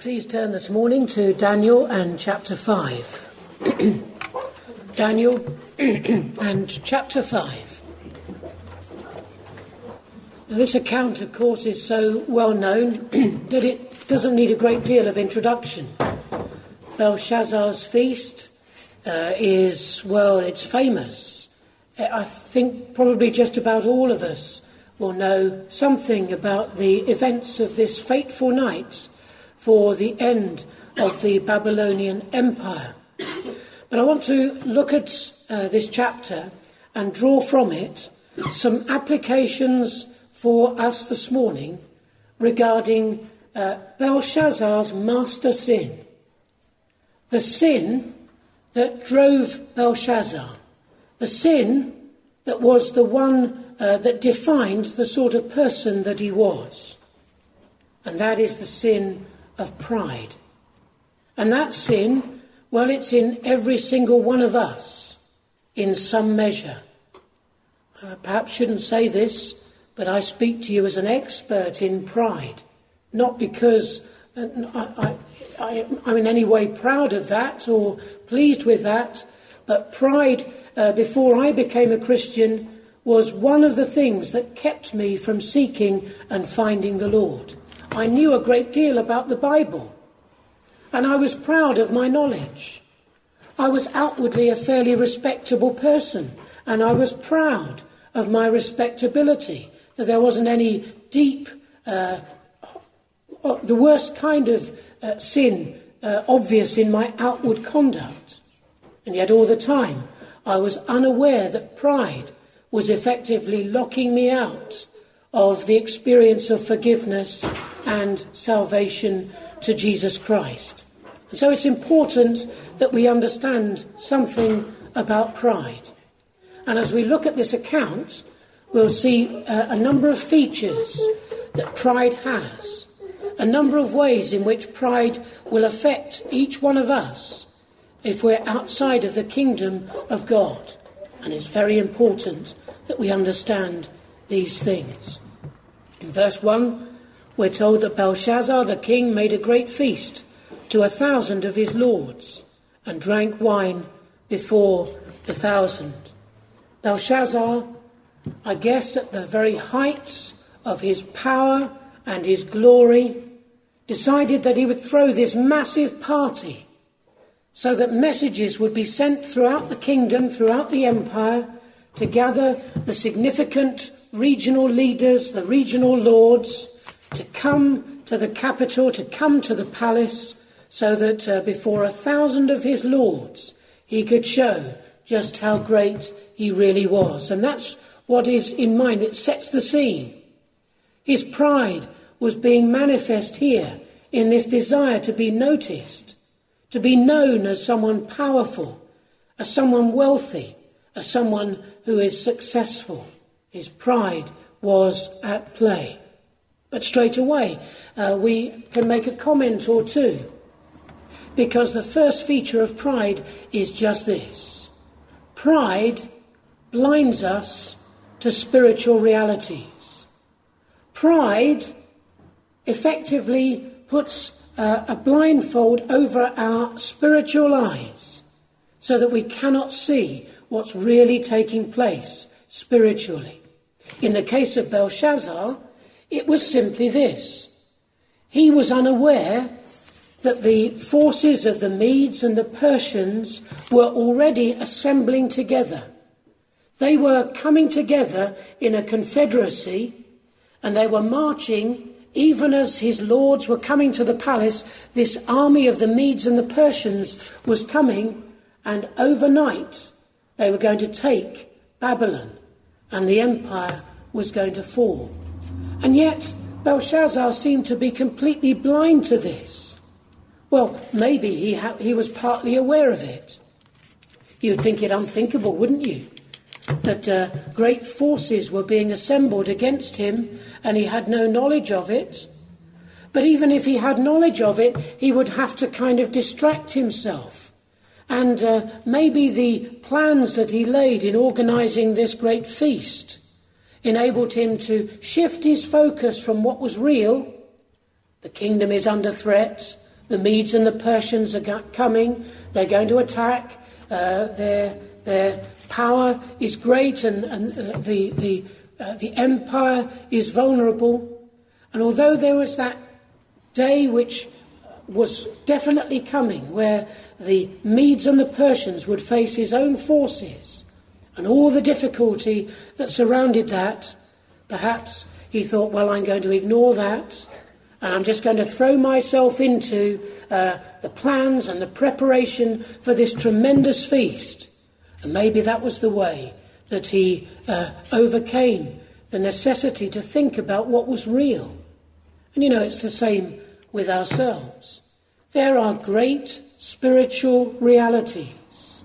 Please turn this morning to Daniel and chapter 5. Daniel and chapter 5. Now, this account, of course, is so well known that it doesn't need a great deal of introduction. Belshazzar's feast it's famous. I think probably just about all of us will know something about the events of this fateful night for the end of the Babylonian Empire. But I want to look at this chapter and draw from it some applications for us this morning regarding Belshazzar's master sin. The sin that drove Belshazzar. The sin that was the one that defined the sort of person that he was. And that is the sin of pride. And that sin, well, it's in every single one of us in some measure. I perhaps shouldn't say this, but I speak to you as an expert in pride. Not because I'm in any way proud of that or pleased with that, but pride, before I became a Christian, was one of the things that kept me from seeking and finding the Lord. I knew a great deal about the Bible, and I was proud of my knowledge. I was outwardly a fairly respectable person, and I was proud of my respectability, that there wasn't any deep, the worst kind of sin obvious in my outward conduct. And yet all the time I was unaware that pride was effectively locking me out of the experience of forgiveness and salvation to Jesus Christ. And so it's important that we understand something about pride. And as we look at this account, we'll see a number of features that pride has, a number of ways in which pride will affect each one of us if we're outside of the kingdom of God. And it's very important that we understand these things. In verse 1, we're told that Belshazzar the king made a great feast to 1,000 of his lords and drank wine before the 1,000. Belshazzar, I guess at the very height of his power and his glory, decided that he would throw this massive party so that messages would be sent throughout the kingdom, throughout the empire, to gather the significant regional leaders, the regional lords, to come to the capital, to come to the palace, so that before 1,000 of his lords he could show just how great he really was. And that's what is in mind. It sets the scene. His pride was being manifest here in this desire to be noticed, to be known as someone powerful, as someone wealthy, as someone who is successful. His pride was at play. But straight away, we can make a comment or two, because the first feature of pride is just this. Pride blinds us to spiritual realities. Pride effectively puts a blindfold over our spiritual eyes so that we cannot see what's really taking place spiritually. In the case of Belshazzar, it was simply this. He was unaware that the forces of the Medes and the Persians were already assembling together. They were coming together in a confederacy, and they were marching. Even as his lords were coming to the palace, this army of the Medes and the Persians was coming, and overnight they were going to take Babylon, and the empire was going to fall. And yet Belshazzar seemed to be completely blind to this. Well, maybe he was partly aware of it. You'd think it unthinkable, wouldn't you? That great forces were being assembled against him and he had no knowledge of it. But even if he had knowledge of it, he would have to kind of distract himself. And maybe the plans that he laid in organising this great feast enabled him to shift his focus from what was real. The kingdom is under threat. The Medes and the Persians are coming. They're going to attack. Their power is great, and the empire is vulnerable. And although there was that day which was definitely coming, where the Medes and the Persians would face his own forces, and all the difficulty that surrounded that, perhaps he thought, well, I'm going to ignore that, and I'm just going to throw myself into the plans and the preparation for this tremendous feast. And maybe that was the way that he overcame the necessity to think about what was real. And it's the same with ourselves. There are great spiritual realities.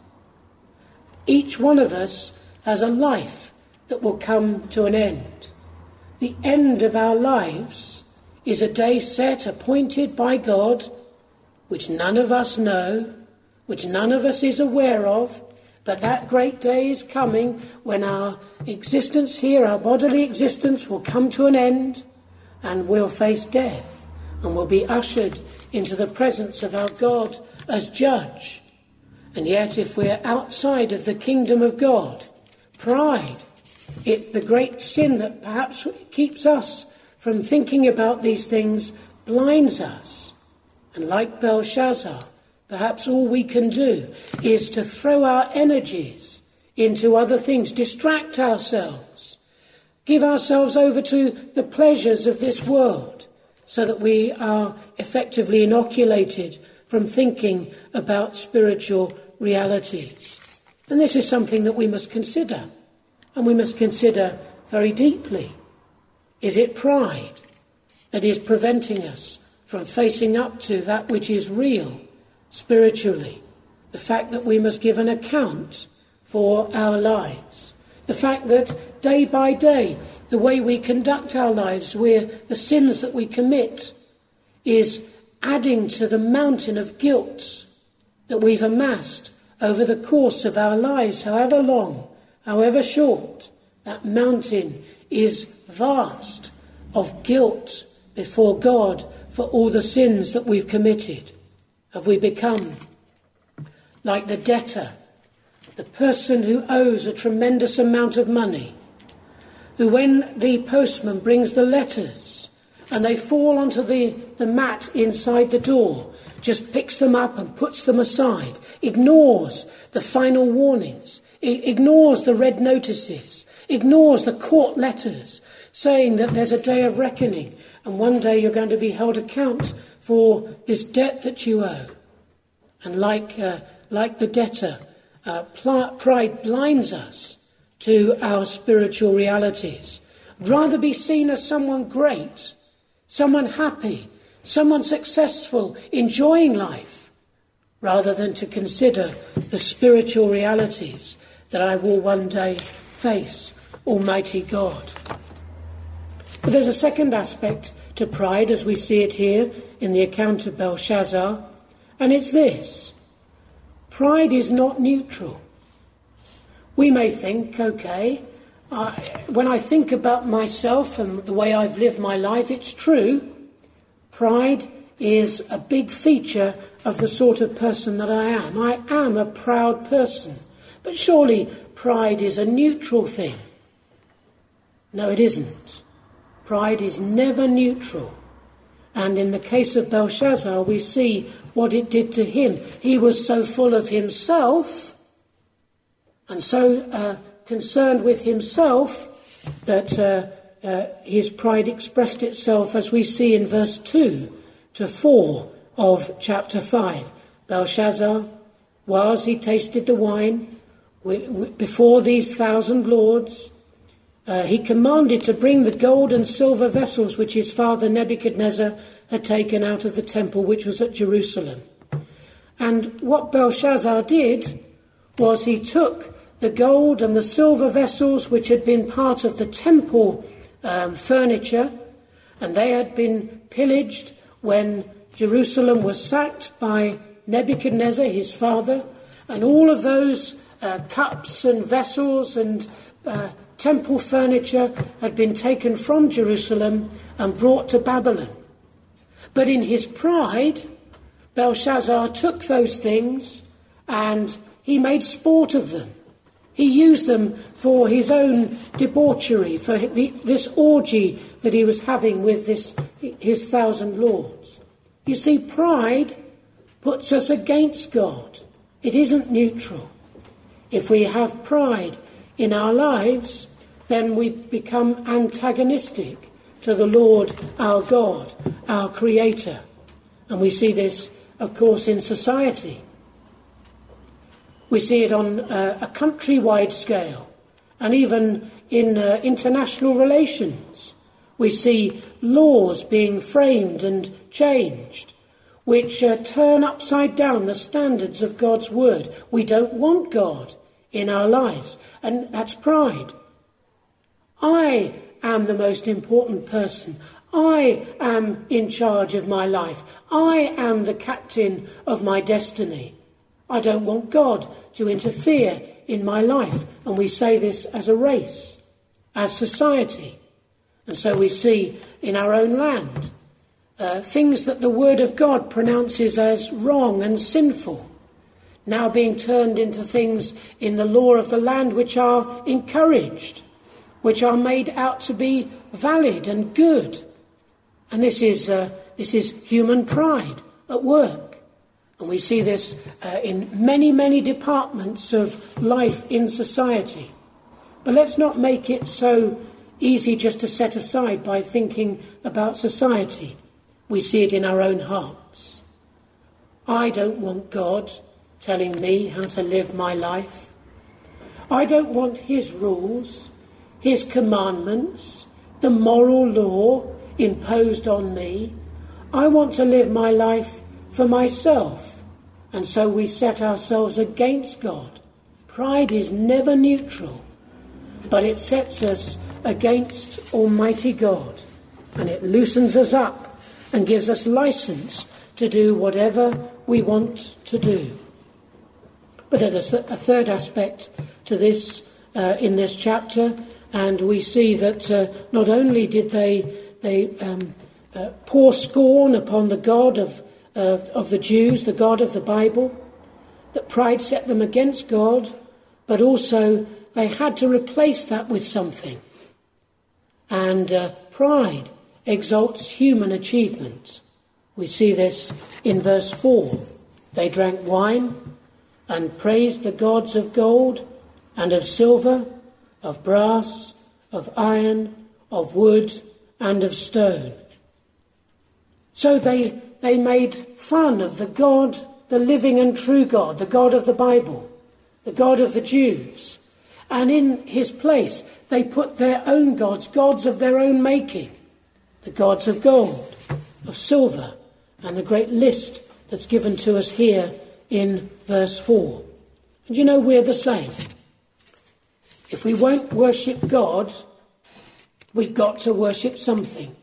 Each one of us has a life that will come to an end. The end of our lives is a day set, appointed by God, which none of us know, which none of us is aware of, but that great day is coming when our existence here, our bodily existence, will come to an end, and we'll face death, and we'll be ushered into the presence of our God as judge. And yet, if we're outside of the kingdom of God, pride, the great sin that perhaps keeps us from thinking about these things, blinds us. And like Belshazzar, perhaps all we can do is to throw our energies into other things, distract ourselves, give ourselves over to the pleasures of this world, so that we are effectively inoculated from thinking about spiritual realities. And this is something that we must consider, and we must consider very deeply. Is it pride that is preventing us from facing up to that which is real spiritually? The fact that we must give an account for our lives. The fact that day by day, the way we conduct our lives, the sins that we commit, is adding to the mountain of guilt that we've amassed over the course of our lives, however long, however short. That mountain is vast of guilt before God for all the sins that we've committed. Have we become like the debtor, the person who owes a tremendous amount of money, who when the postman brings the letters and they fall onto the mat inside the door, just picks them up and puts them aside, ignores the final warnings, ignores the red notices, ignores the court letters saying that there's a day of reckoning and one day you're going to be held account for this debt that you owe. And like the debtor, pride blinds us to our spiritual realities. Rather be seen as someone great, someone happy, someone successful, enjoying life, rather than to consider the spiritual realities that I will one day face Almighty God. But there's a second aspect to pride as we see it here in the account of Belshazzar, and it's this. Pride is not neutral. We may think, okay, when I think about myself and the way I've lived my life, it's true. Pride is a big feature of the sort of person that I am. I am a proud person. But surely pride is a neutral thing. No, it isn't. Pride is never neutral. And in the case of Belshazzar, we see what it did to him. He was so full of himself and so concerned with himself that his pride expressed itself, as we see in verse 2 to 4 of chapter 5. Belshazzar, whilst he tasted the wine before these 1,000 lords, he commanded to bring the gold and silver vessels which his father Nebuchadnezzar had taken out of the temple which was at Jerusalem. And what Belshazzar did was he took the gold and the silver vessels which had been part of the temple furniture, and they had been pillaged when Jerusalem was sacked by Nebuchadnezzar, his father, and all of those cups and vessels and temple furniture had been taken from Jerusalem and brought to Babylon. But in his pride, Belshazzar took those things and he made sport of them. He used them for his own debauchery, for this orgy that he was having with his 1,000 lords. You see, pride puts us against God. It isn't neutral. If we have pride in our lives, then we become antagonistic to the Lord our God, our Creator. And we see this, of course, in society. We see it on a countrywide scale, and even in international relations. We see laws being framed and changed, which turn upside down the standards of God's word. We don't want God in our lives, and that's pride. I am the most important person. I am in charge of my life. I am the captain of my destiny. I don't want God to interfere in my life. And we say this as a race, as society. And so we see in our own land things that the Word of God pronounces as wrong and sinful, now being turned into things in the law of the land which are encouraged, which are made out to be valid and good. And this is human pride at work. And we see this in many, many departments of life in society. But let's not make it so easy just to set aside by thinking about society. We see it in our own hearts. I don't want God telling me how to live my life. I don't want his rules, his commandments, the moral law imposed on me. I want to live my life for myself. And so we set ourselves against God. Pride is never neutral, but it sets us against Almighty God, and it loosens us up and gives us license to do whatever we want to do. But there's a third aspect to this in this chapter, and we see that not only did they pour scorn upon the God of the Jews, the God of the Bible, that pride set them against God, but also they had to replace that with something. And pride exalts human achievement. We see this in verse 4. They drank wine and praised the gods of gold and of silver, of brass, of iron, of wood, and of stone. So they made fun of the God, the living and true God, the God of the Bible, the God of the Jews. And in his place, they put their own gods, gods of their own making, the gods of gold, of silver, and the great list that's given to us here in verse 4. And you know, we're the same. If we won't worship God, we've got to worship something.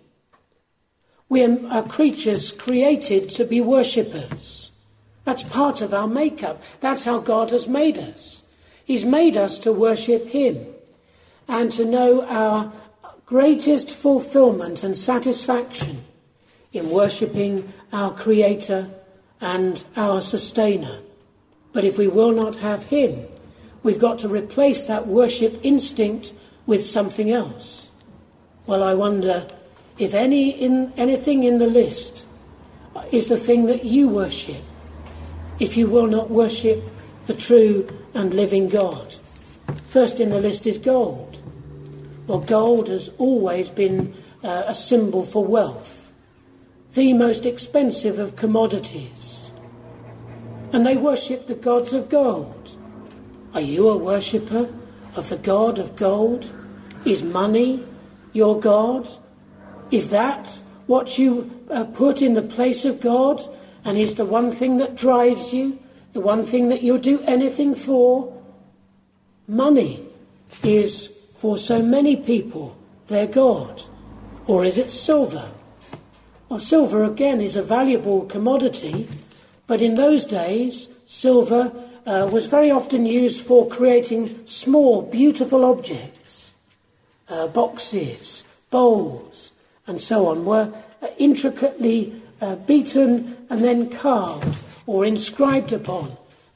We are creatures created to be worshippers. That's part of our makeup. That's how God has made us. He's made us to worship him and to know our greatest fulfillment and satisfaction in worshipping our Creator and our Sustainer. But if we will not have him, we've got to replace that worship instinct with something else. Well, I wonder if anything in the list is the thing that you worship, if you will not worship the true and living God. First in the list is gold. Well, gold has always been a symbol for wealth, the most expensive of commodities. And they worship the gods of gold. Are you a worshipper of the God of gold? Is money your God? Is that what you put in the place of God, and is the one thing that drives you, the one thing that you'll do anything for? Money is, for so many people, their God. Or is it silver? Well, silver, again, is a valuable commodity, but in those days, silver was very often used for creating small, beautiful objects. Boxes, bowls, and so on were intricately beaten and then carved or inscribed upon,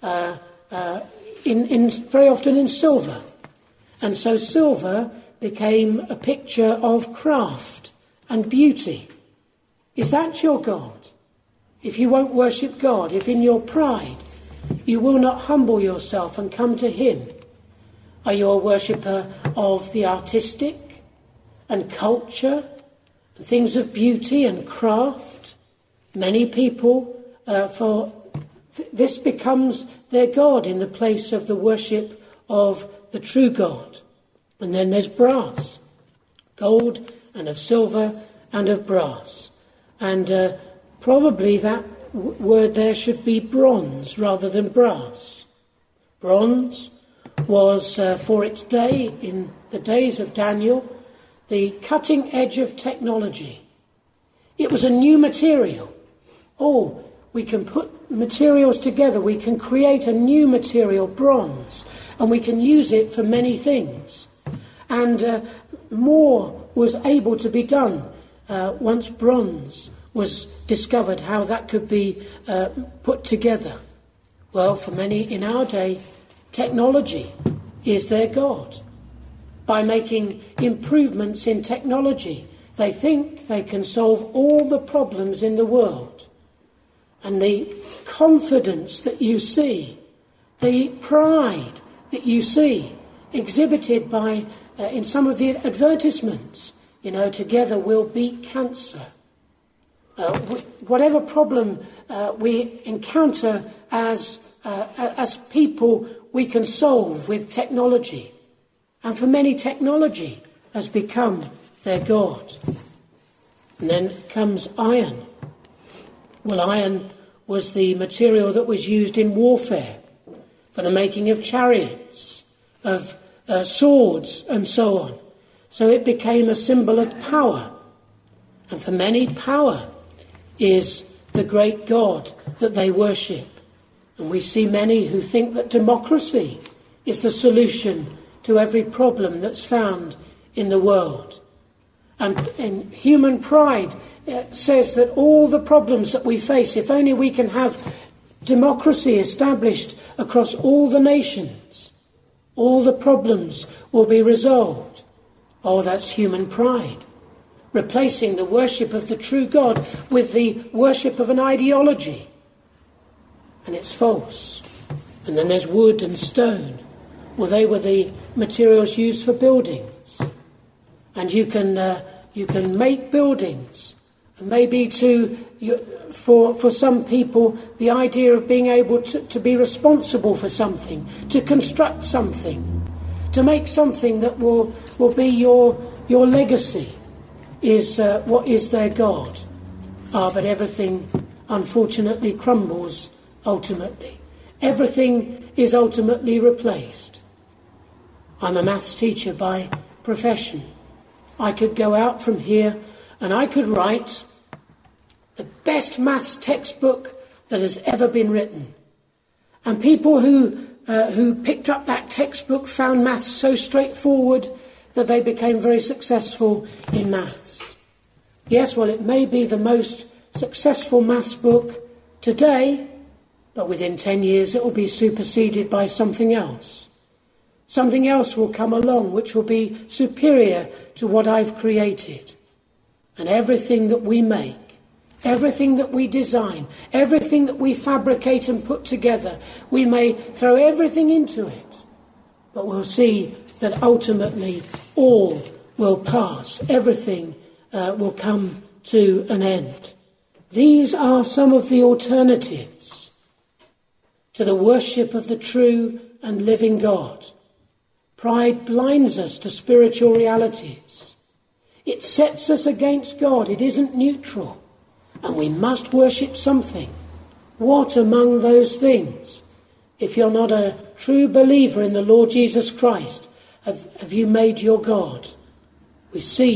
very often in silver. And so silver became a picture of craft and beauty. Is that your God? If you won't worship God, if in your pride you will not humble yourself and come to him, are you a worshipper of the artistic and culture and things of beauty and craft? Many people, this becomes their God in the place of the worship of the true God. And then there's brass, gold and of silver and of brass. And probably that word there should be bronze rather than brass. Bronze was, for its day, in the days of Daniel, the cutting edge of technology. It was a new material. Oh, we can put materials together. We can create a new material, bronze, and we can use it for many things. And more was able to be done once bronze was discovered, how that could be put together. Well, for many in our day, technology is their God. By making improvements in technology, they think they can solve all the problems in the world. And the confidence that you see, the pride that you see exhibited by in some of the advertisements, together we'll beat cancer. Whatever problem we encounter as people, we can solve with technology. And for many, technology has become their God. And then comes iron. Well, iron was the material that was used in warfare for the making of chariots, of swords, and so on. So it became a symbol of power. And for many, power is the great God that they worship. And we see many who think that democracy is the solution to every problem that's found in the world. And human pride says that all the problems that we face, if only we can have democracy established across all the nations, all the problems will be resolved. Oh, that's human pride. Replacing the worship of the true God with the worship of an ideology. And it's false. And then there's wood and stone. Well, they were the materials used for buildings. And you can make buildings. And maybe for some people, the idea of being able to be responsible for something, to construct something, to make something that will be your legacy, is what is their God. But everything, unfortunately, crumbles ultimately. Everything is ultimately replaced. I'm a maths teacher by profession. I could go out from here and I could write the best maths textbook that has ever been written. And people who picked up that textbook found maths so straightforward that they became very successful in maths. Yes, well, it may be the most successful maths book today, but within 10 years it will be superseded by something else. Something else will come along which will be superior to what I've created. And everything that we make, everything that we design, everything that we fabricate and put together, we may throw everything into it, but we'll see that ultimately all will pass. Everything will come to an end. These are some of the alternatives to the worship of the true and living God. Pride blinds us to spiritual realities. It sets us against God. It isn't neutral. And we must worship something. What among those things? If you're not a true believer in the Lord Jesus Christ, have you made your God? We see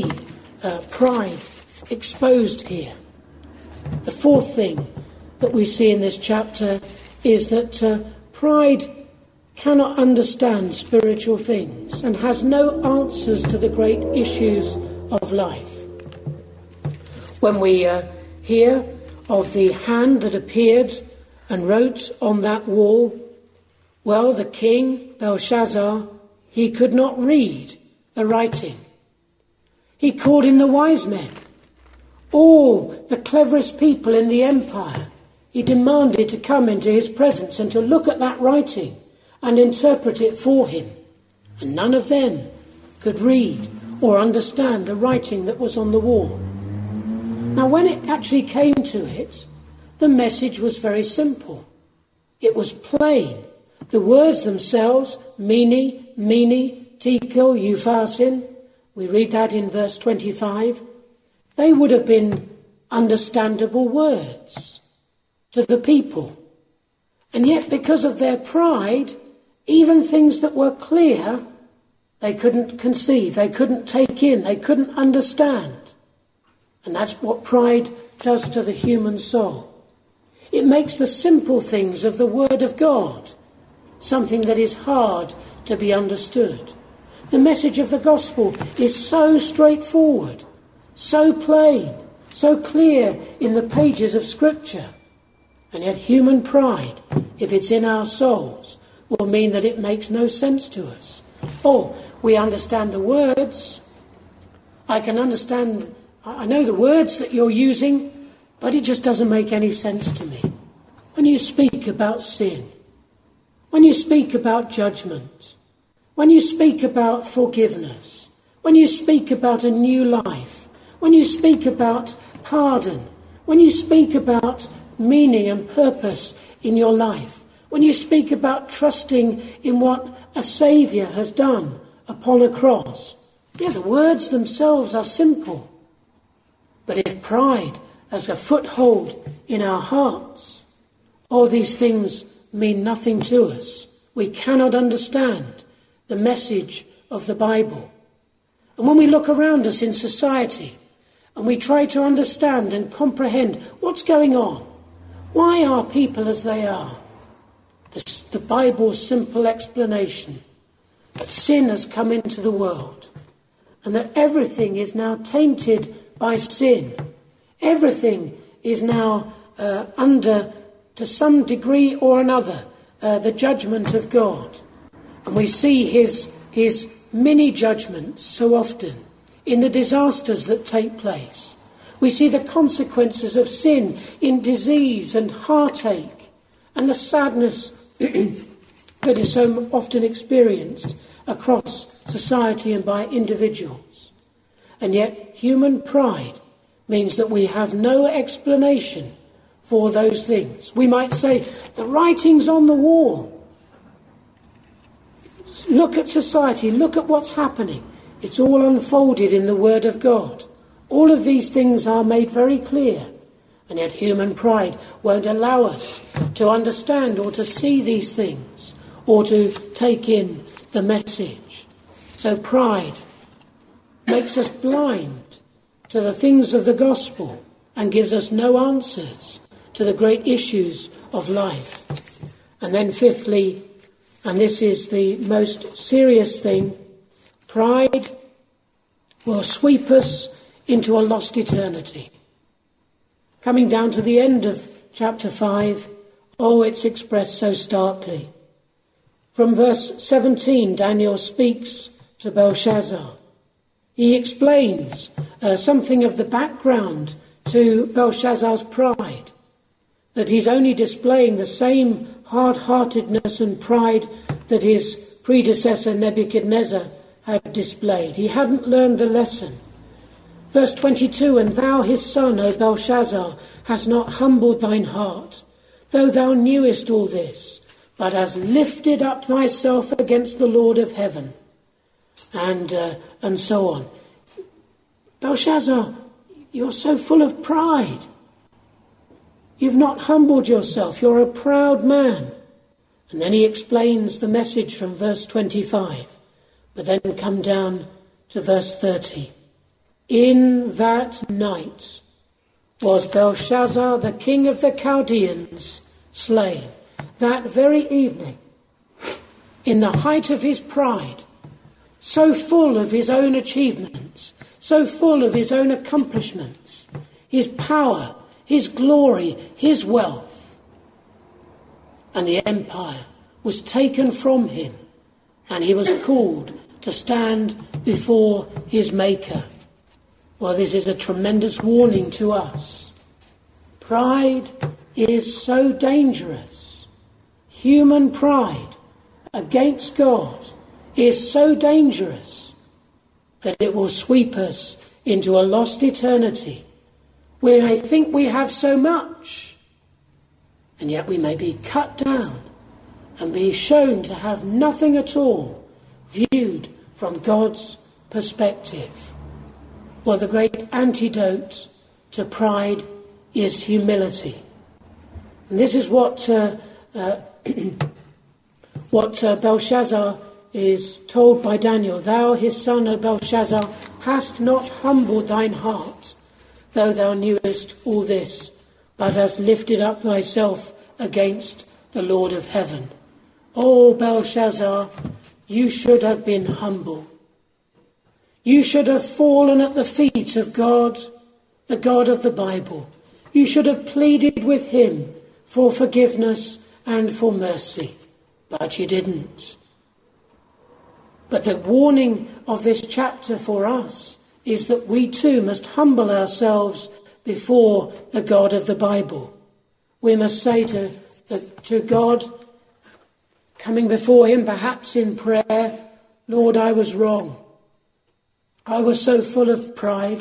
pride exposed here. The fourth thing that we see in this chapter is that pride cannot understand spiritual things and has no answers to the great issues of life. When we hear of the hand that appeared and wrote on that wall, well, the king, Belshazzar, he could not read the writing. He called in the wise men, all the cleverest people in the empire. He demanded to come into his presence and to look at that writing and interpret it for him. And none of them could read or understand the writing that was on the wall. Now, when it actually came to it, the message was very simple. It was plain. The words themselves, mene, tekel, upharsin, we read that in verse 25, they would have been understandable words to the people. And yet, because of their pride, even things that were clear, they couldn't conceive, they couldn't take in, they couldn't understand. And that's what pride does to the human soul. It makes the simple things of the Word of God something that is hard to be understood. The message of the gospel is so straightforward, so plain, so clear in the pages of Scripture. And yet human pride, if it's in our souls, will mean that it makes no sense to us. Oh, we understand the words. I know the words that you're using, but it just doesn't make any sense to me. When you speak about sin, when you speak about judgment, when you speak about forgiveness, when you speak about a new life, when you speak about pardon, when you speak about meaning and purpose in your life, when you speak about trusting in what a Saviour has done upon a cross, the words themselves are simple. But if pride has a foothold in our hearts, all these things mean nothing to us. We cannot understand the message of the Bible. And when we look around us in society and we try to understand and comprehend what's going on, why are people as they are? The Bible's simple explanation that sin has come into the world and that everything is now tainted by sin. Everything is now under, to some degree or another, the judgment of God. And we see his mini judgments so often in the disasters that take place. We see the consequences of sin in disease and heartache and the sadness that is so often experienced across society and by individuals. And yet human pride means that we have no explanation for those things. We might say, the writing's on the wall. Look at society, look at what's happening. It's all unfolded in the Word of God. All of these things are made very clear. And yet human pride won't allow us to understand or to see these things or to take in the message. So pride makes us blind to the things of the gospel and gives us no answers to the great issues of life. And then fifthly, and this is the most serious thing, pride will sweep us into a lost eternity. Coming down to the end of chapter 5, it's expressed so starkly. From verse 17, Daniel speaks to Belshazzar. He explains something of the background to Belshazzar's pride, that he's only displaying the same hard-heartedness and pride that his predecessor Nebuchadnezzar had displayed. He hadn't learned the lesson. Verse 22, and thou his son, O Belshazzar, hast not humbled thine heart, though thou knewest all this, but hast lifted up thyself against the Lord of heaven. And so on. Belshazzar, you're so full of pride. You've not humbled yourself. You're a proud man. And then he explains the message from verse 25. But then come down to verse 30. In that night was Belshazzar, the king of the Chaldeans, slain. That very evening, in the height of his pride, so full of his own achievements, so full of his own accomplishments, his power, his glory, his wealth. And the empire was taken from him, and he was called to stand before his Maker. Well, this is a tremendous warning to us. Pride is so dangerous. Human pride against God is so dangerous that it will sweep us into a lost eternity where we think we have so much, and yet we may be cut down and be shown to have nothing at all viewed from God's perspective. Well, the great antidote to pride is humility. And this is what Belshazzar is told by Daniel. Thou, his son, O Belshazzar, hast not humbled thine heart, though thou knewest all this, but hast lifted up thyself against the Lord of heaven. O Belshazzar, you should have been humble. You should have fallen at the feet of God, the God of the Bible. You should have pleaded with him for forgiveness and for mercy, but you didn't. But the warning of this chapter for us is that we too must humble ourselves before the God of the Bible. We must say to God, coming before him perhaps in prayer, Lord, I was wrong. I was so full of pride,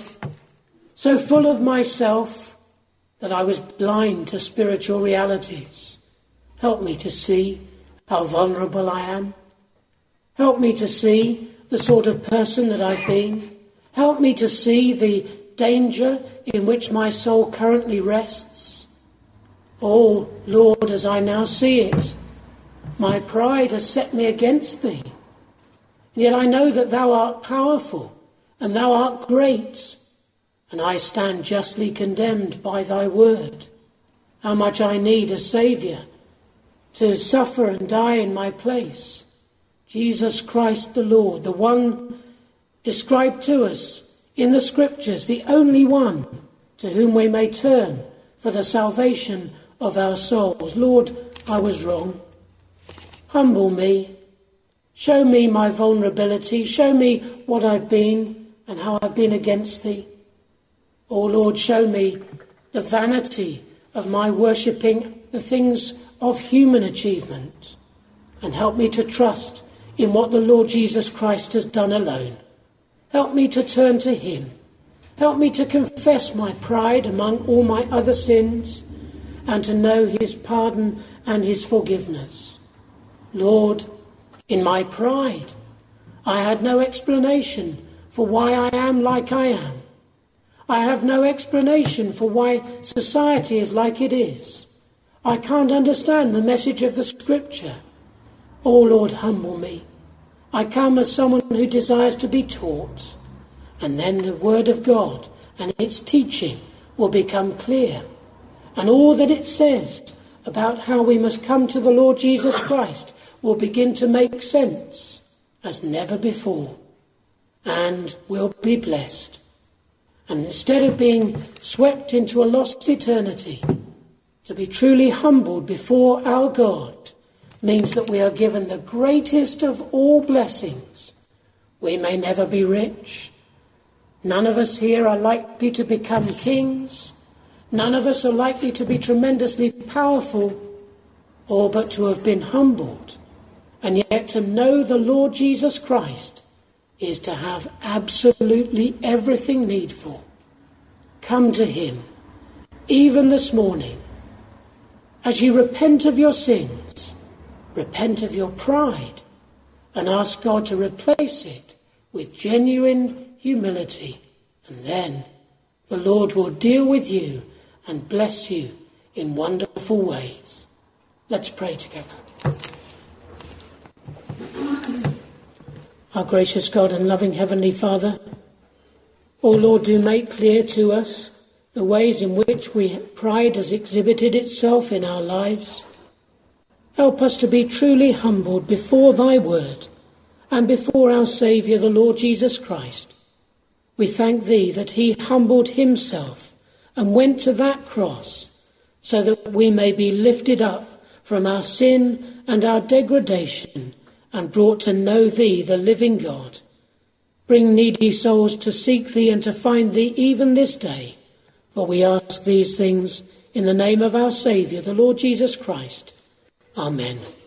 so full of myself, that I was blind to spiritual realities. Help me to see how vulnerable I am. Help me to see the sort of person that I've been. Help me to see the danger in which my soul currently rests. Oh, Lord, as I now see it, my pride has set me against thee. And yet I know that thou art powerful and thou art great, and I stand justly condemned by thy word. How much I need a Saviour to suffer and die in my place. Jesus Christ the Lord, the one described to us in the Scriptures, the only one to whom we may turn for the salvation of our souls. Lord, I was wrong. Humble me. Show me my vulnerability. Show me what I've been and how I've been against thee. Oh Lord, show me the vanity of my worshipping the things of human achievement, and help me to trust in what the Lord Jesus Christ has done alone. Help me to turn to him. Help me to confess my pride among all my other sins, and to know his pardon and his forgiveness. Lord, in my pride, I had no explanation for why I am like I am. I have no explanation for why society is like it is. I can't understand the message of the Scripture. Oh Lord, humble me. I come as someone who desires to be taught, and then the Word of God and its teaching will become clear, and all that it says about how we must come to the Lord Jesus Christ will begin to make sense as never before, and we'll be blessed. And instead of being swept into a lost eternity, to be truly humbled before our God means that we are given the greatest of all blessings. We may never be rich. None of us here are likely to become kings. None of us are likely to be tremendously powerful, or but to have been humbled. And yet to know the Lord Jesus Christ is to have absolutely everything needful. Come to him, even this morning. As you repent of your sins, repent of your pride, and ask God to replace it with genuine humility. And then the Lord will deal with you and bless you in wonderful ways. Let's pray together. Our gracious God and loving Heavenly Father, O Lord, do make clear to us the ways in which pride has exhibited itself in our lives. Help us to be truly humbled before thy word and before our Saviour, the Lord Jesus Christ. We thank thee that he humbled himself and went to that cross so that we may be lifted up from our sin and our degradation and brought to know thee, the living God. Bring needy souls to seek thee and to find thee even this day. For we ask these things in the name of our Saviour, the Lord Jesus Christ. Amen.